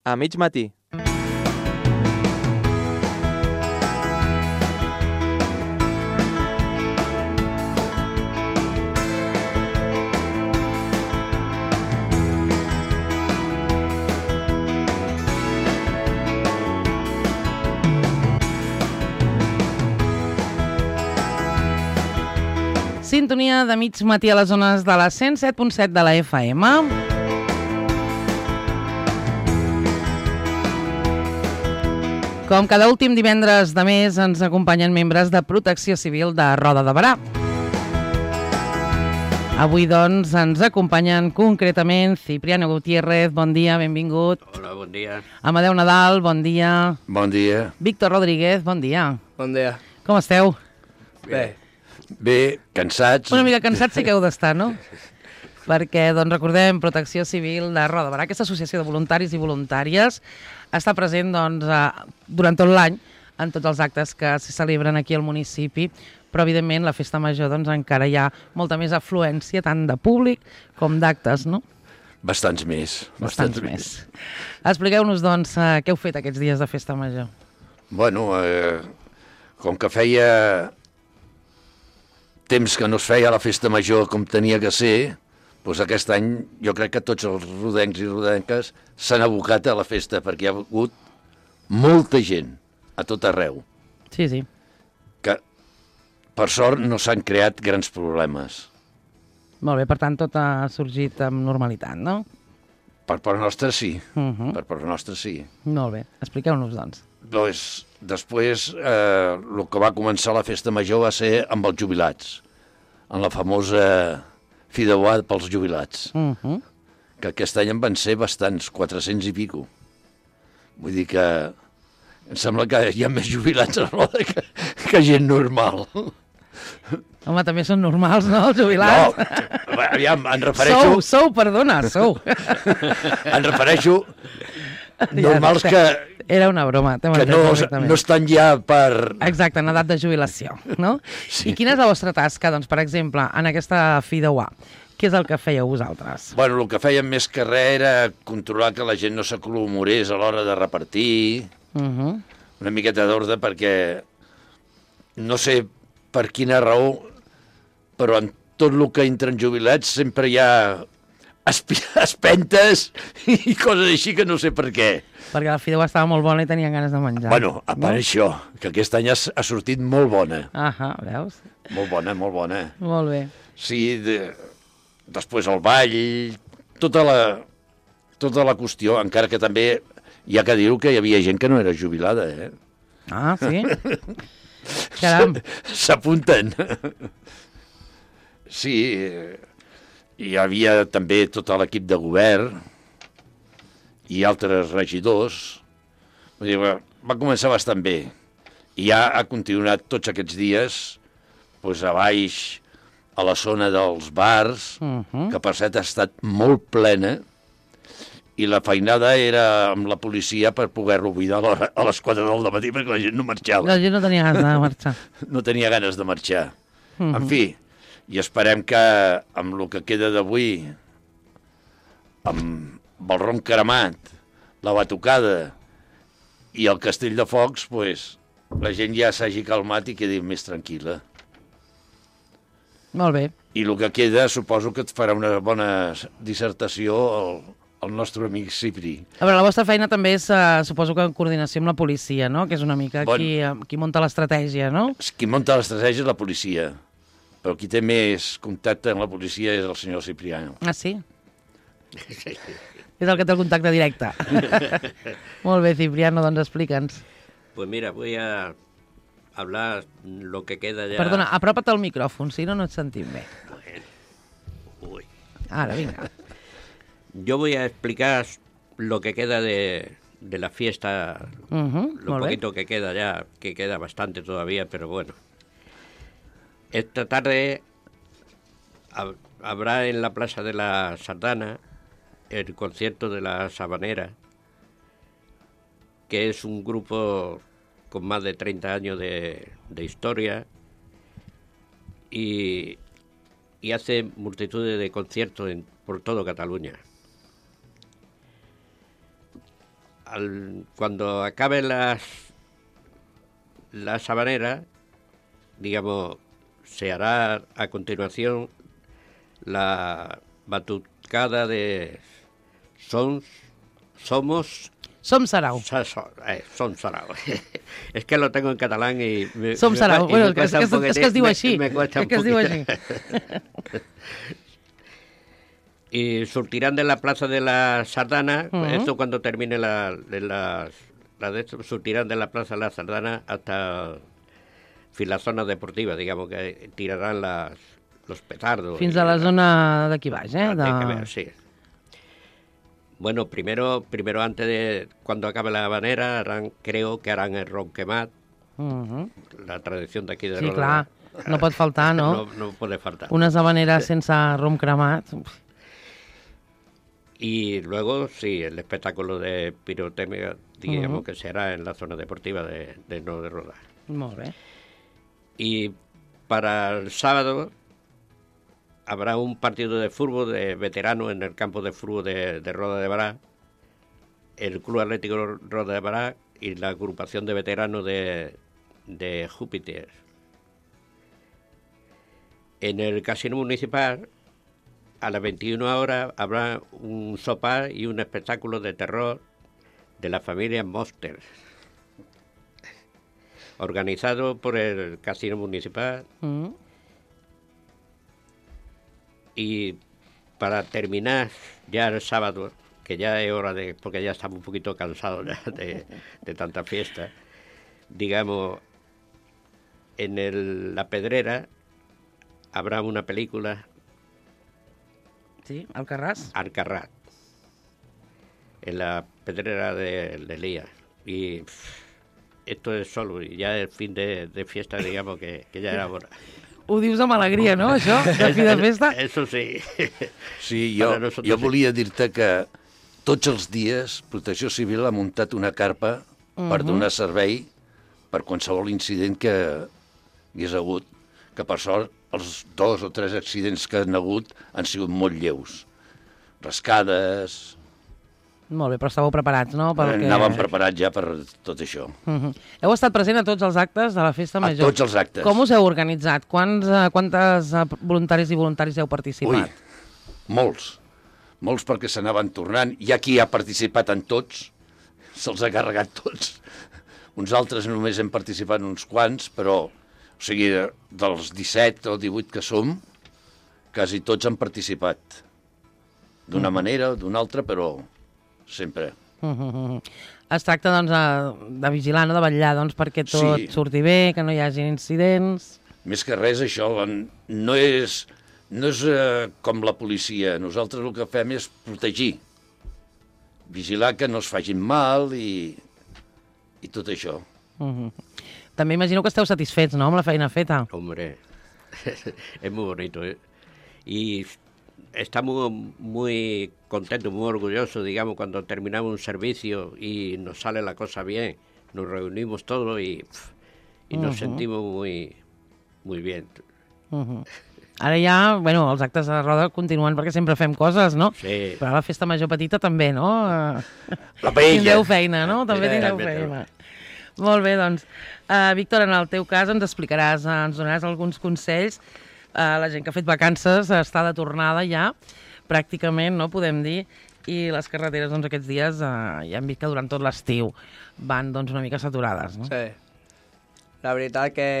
A mig matí. Sintonia de mig matí a les zones de la 107.7 de la FM. Com cada últim divendres de mes ens acompanyen membres de Protecció Civil de Roda de Berà. Avui, doncs, ens acompanyen concretament Cipriano Gutiérrez, bon dia, benvingut. Hola, bon dia. Amadeu Nadal, bon dia. Bon dia. Víctor Rodríguez, bon dia. Bon dia. Com esteu? Bé. Bé, cansats. Una mica cansats sí que heu d'estar, no? Perquè, doncs, recordem, Protecció Civil de Roda de Berà, aquesta associació de voluntaris i voluntàries, està present, doncs, durant tot l'any en tots els actes que se celebren aquí al municipi, però, evidentment, la Festa Major, doncs, encara hi ha molta més afluència, tant de públic com d'actes, no? Bastants més. Bastants més. Expliqueu-nos, doncs, què heu fet aquests dies de Festa Major. Bueno, com que feia temps que no es feia la Festa Major com tenia que ser, doncs aquest any jo crec que tots els rodencs i rodenques s'han abocat a la festa, perquè hi ha hagut molta gent a tot arreu. Sí, sí. Que, per sort, no s'han creat grans problemes. Molt bé, per tant, tot ha sorgit amb normalitat, no? Per part nostra, sí. Per part nostra, sí. Molt bé, expliqueu-nos, doncs. Doncs, després, el que va començar la Festa Major va ser amb els jubilats, en la famosa fideuà pels jubilats, que aquest any en van ser bastants, 400 i pico. Vull dir que em sembla que hi ha més jubilats a Roda que gent normal. Home, també són normals, no, els jubilats? No, aviam, em refereixo... Sou, perdona, sou. Em refereixo normals que... Era una broma, t'hem que entès no estan ja per... Exacte, en edat de jubilació, no? Sí. I quina és la vostra tasca, doncs, per exemple, en aquesta fideuà? Què és el que fèieu vosaltres? Bueno, el que fèiem més que res era controlar que la gent no s'aclomorés a l'hora de repartir, una miqueta d'ordre, perquè no sé per quina raó, però en tot el que entren jubilats sempre hi ha espentes i coses així que no sé per què. Perquè la fideuà estava molt bona i tenien ganes de menjar. Bueno, a part això, que aquest any ha sortit molt bona. Veus? Molt bona, molt bona. Molt bé. Sí, després el ball, tota la qüestió, encara que també hi ha que dir-ho que hi havia gent que no era jubilada, eh? Ah, sí? Caram. S'apunten. Sí, hi havia també tot l'equip de govern i altres regidors. Vull dir, va començar bastant bé. I ja ha continuat tots aquests dies doncs, a baix, a la zona dels bars, que per cert ha estat molt plena, i la feinada era amb la policia per poder-lo buidar a les 4 del matí perquè la gent no marxava. La gent no tenia ganes de marxar. No tenia ganes de marxar. En fi, i esperem que amb el que queda d'avui, amb el ron cremat, la batucada i el castell de focs, pues, la gent ja s'hagi calmat i quedi més tranquil·la. Molt bé. I el que queda, suposo que et farà una bona dissertació el nostre amic Cipri. A veure, la vostra feina també és, suposo que en coordinació amb la policia, no? Que és una mica qui munta l'estratègia, no? Qui munta l'estratègia és la policia, però qui té més contacte amb la policia és el senyor Cipriano. Ah, sí? És el que té el contacte directe. Molt bé, Cipriano, doncs explica'ns. Pues mira, voy a hablar lo que queda ya... Perdona, apropa't al micròfon, si no, no et sentim bé. Uy. Ara, vinga. Yo voy a explicar lo que queda de la fiesta, lo poquito que queda ya, que queda bastante todavía, pero bueno. Esta tarde habrá en la Plaza de la Sardana el concierto de la Sabanera, que es un grupo con más de 30 años de historia y hace multitud de conciertos por todo Cataluña. cuando acabe la sabanera, digamos, se hará a continuación la batucada de Somos... Som Sarau. Som Sarau. És que lo tengo en catalán y... Som Sarau. Bueno, és que es diu així. Me cuesta un que es diu així. Y surtirán de la plaza de la Sardana, esto cuando termine surtirán de la plaza de la Sardana hasta la zona deportiva, digamos, que tirarán los petardos. Fins a la zona d'aquí baix, Sí. Bueno, primero antes de cuando acabe la habanera, creo que harán el ronquemat, la tradición de aquí de Sí, Roda. clar, no pot faltar, no? No puede faltar. Unes habaneres sense rom cremat. Y luego, sí, el espectáculo de pirotecnia, digamos, que se hará en la zona deportiva de No de Roda. Molt bé. Y para el sábado habrá un partido de fútbol de veteranos en el campo de fútbol de Roda de Bará, el Club Atlético Roda de Bará y la agrupación de veteranos de Júpiter. En el Casino Municipal, a las 21 horas, habrá un sopar y un espectáculo de terror de la familia Monsters, organizado por el Casino Municipal. Y para terminar ya el sábado, que ya es hora de... porque ya estamos un poquito cansados ya de tanta fiesta, digamos, en La Pedrera habrá una película... Sí, Alcarràs. Alcarràs, en La Pedrera de Elías. Y esto es solo, y ya el fin de fiesta, digamos, que ya era hora. Ho dius amb alegria, no, això? De fi de festa? Eso sí. Sí, jo volia dir-te que tots els dies Protecció Civil ha muntat una carpa per donar servei per qualsevol incident que hi hagués hagut, que per sort els 2 o 3 accidents que han hagut han sigut molt lleus. Rascades... Molt bé, però estàveu preparats, no? Anàvem preparats ja per tot això. Heu estat present a tots els actes de la Festa Major? A tots els actes. Com us heu organitzat? Quantes voluntaris i voluntaris heu participat? Ui, molts perquè s'anaven tornant. Hi ha qui ha participat en tots, se'ls ha carregat tots. Uns altres només hem participat uns quants, però, o sigui, dels 17 o 18 que som, quasi tots han participat. D'una manera o d'una altra, però sempre. Es tracta, doncs, de vigilar, no? De vetllar, doncs, perquè tot surti bé, que no hi hagi incidents... Més que res, això no és com la policia. Nosaltres el que fem és protegir. Vigilar que no es facin mal i tot això. També imagino que esteu satisfets, no?, amb la feina feta. Hombre, es muy bonito, ¿eh? Y estamos muy contentos, muy orgullosos, digamos, cuando terminamos un servicio y nos sale la cosa bien. Nos reunimos todos y nos sentimos muy bien. Ara ja, bueno, els actes de Roda continuen perquè sempre fem coses, no? Sí. Però a la Festa Major Petita també, no? La paella. Tindreu feina, no? També tindreu feina. Molt bé, doncs. Víctor, en el teu cas ens explicaràs, ens donaràs alguns consells. La gent que ha fet vacances està de tornada ja, pràcticament, no podem dir, i les carreteres, doncs, aquests dies ja hem vist que durant tot l'estiu van, doncs, una mica saturades, no? Sí. La veritat que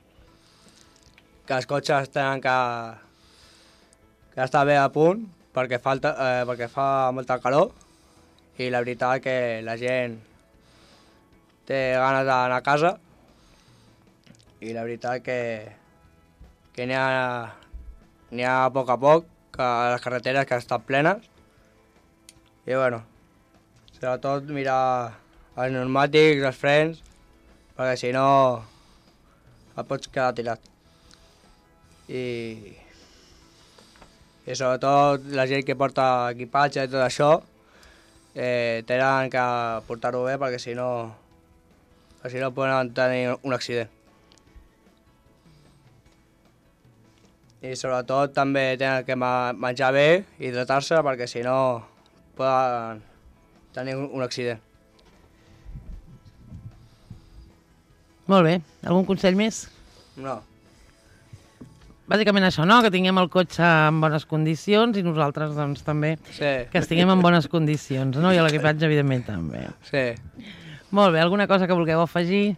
els cotxes tenen que estar bé a punt perquè fa molta calor i la veritat que la gent té ganes d'anar a casa i la veritat que n'hi ha a poc, que les carreteres que estan plenes. I bueno, sobretot mirar els pneumàtics, els frens, perquè si no et pots quedar tirat. I sobretot la gent que porta equipatge i tot això tenen que portar-ho bé perquè si no poden tenir un accident. I sobretot també tenen que menjar bé i hidratar-se perquè si no poden tenir un accident. Molt bé. Algun consell més? No. Bàsicament això, no? Que tinguem el cotxe en bones condicions i nosaltres, doncs, també Sí. que estiguem en bones condicions, no? I l'equipatge, evidentment, també. Sí. Molt bé. Alguna cosa que vulgueu afegir?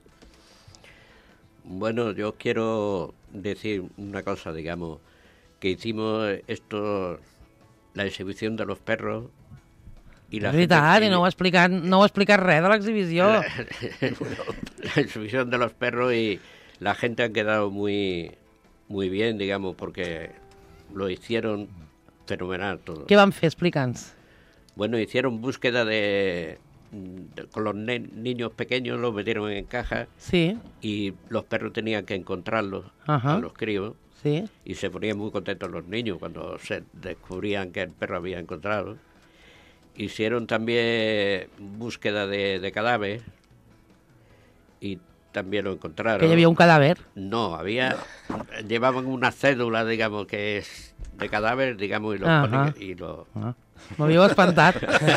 Bueno, yo quiero decir una cosa, digamos, que hicimos esto, la exhibición de los perros y la És veritat, gente- i no heu explicat res de l'exhibició. la exhibición de los perros y la gente ha quedado muy bien, digamos, porque lo hicieron fenomenal todo. Què van fer? Explica'ns. Bueno, hicieron búsqueda con los niños pequeños, los metieron en cajas Sí, y los perros tenían que encontrarlos Ajá. a los críos sí. y se ponían muy contentos los niños cuando se descubrían que el perro había encontrado. Hicieron también búsqueda de cadáveres y también lo encontraron. Que hi havia un cadàver. No, llevaban una cédula, digamos, que es de cadáver, digamos, y lo Ajá. ponen y lo... Ah, m'havíeu espantat.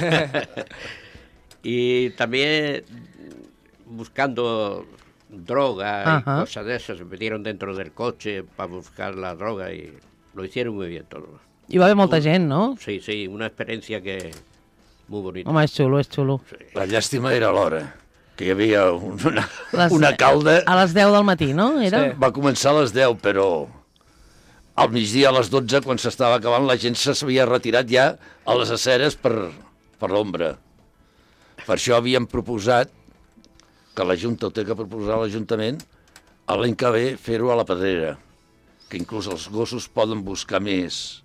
Y también buscando droga y Ajá. cosas de esas, se metieron dentro del coche para buscar la droga y lo hicieron muy bien todo. Hi va haver molta gent, no? Sí, sí, una experiencia que muy bonita. Home, és xulo, és xulo. La llàstima era l'hora, que hi havia Les- una calda. A les 10 del matí, no? Era? Sí. Va començar a les 10, però al migdia a les 12, quan s'estava acabant, la gent s'havia retirat ja a les aceres per l'ombra. Per això havíem proposat, que la Junta ho té que proposar a l'Ajuntament, a l'any que ve fer-ho a la Pedrera, que inclús els gossos poden buscar més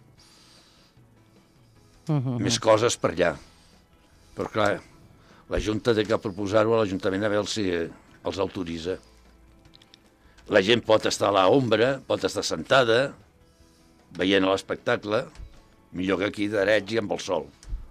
coses per allà. Però clar, la Junta té que proposar-ho a l'Ajuntament a veure si els autoritza. La gent pot estar a l'ombra, pot estar sentada, veient l'espectacle, millor que aquí drets i amb el sol.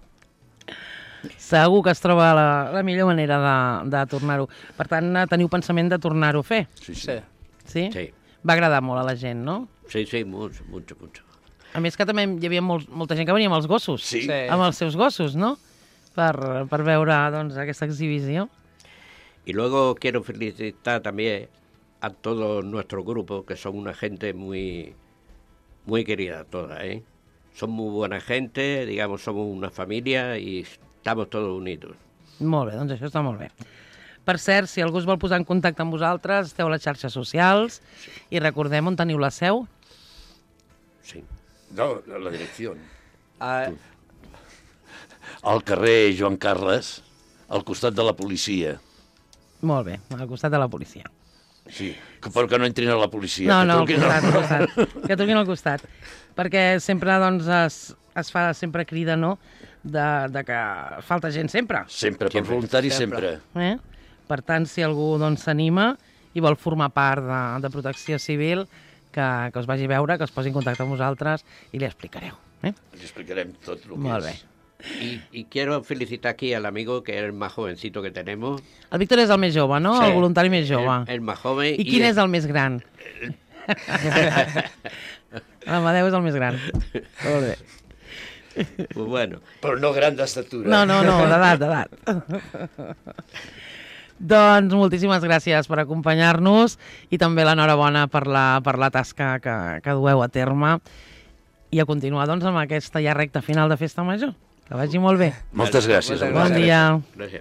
Segur que es troba la millor manera de tornar-ho. Per tant, teniu pensament de tornar-ho a fer? Sí, sí. Sí. Sí? Sí, Va agradar molt a la gent, no? sí, sí, mucho, mucho, mucho. A més que també hi havia molta gent que venia amb els gossos. Sí. Sí. Amb els seus gossos, no? Per veure, doncs, aquesta exhibició. Y luego quiero felicitar también a todo nuestro grupo, que son una gente muy querida toda, ¿eh? Son muy buena gente, digamos, somos una familia y estamos todos unidos. Molt bé, doncs això està molt bé. Per cert, si algú es vol posar en contacte amb vosaltres, esteu a les xarxes socials i recordem on teniu la seu. Sí. No, la direcció. Ah, Al carrer Joan Carles, al costat de la policia. Molt bé, al costat de la policia. Sí, però que no entrin a la policia. No, que no, al truquin costat, al costat. Que truquin al costat. Perquè sempre, doncs, es fa sempre crida, no?, de que falta gent sempre. Sempre, per voluntari sempre. Per tant, si algú doncs s'anima i vol formar part de Protecció Civil, que us vagi a veure, que es posi en contacte amb vosaltres i li explicareu. Els explicarem tot el que Molt és. bé. Y quiero felicitar aquí al amigo, que es el más jovencito que tenemos. El Víctor és el més jove, no? Sí. El voluntari més jove. El más joven. I quin és el més gran? L'Amadeu és el més gran. Molt bé. Pues bueno, Però no gran d'estatura. No, d'edat. Doncs moltíssimes gràcies per acompanyar-nos i també l'enhorabona per la tasca que dueu a terme i a continuar doncs, amb aquesta ja recta final de Festa Major. Que vagi molt bé. Moltes gràcies. Moltes Bon gràcies. dia. gracias.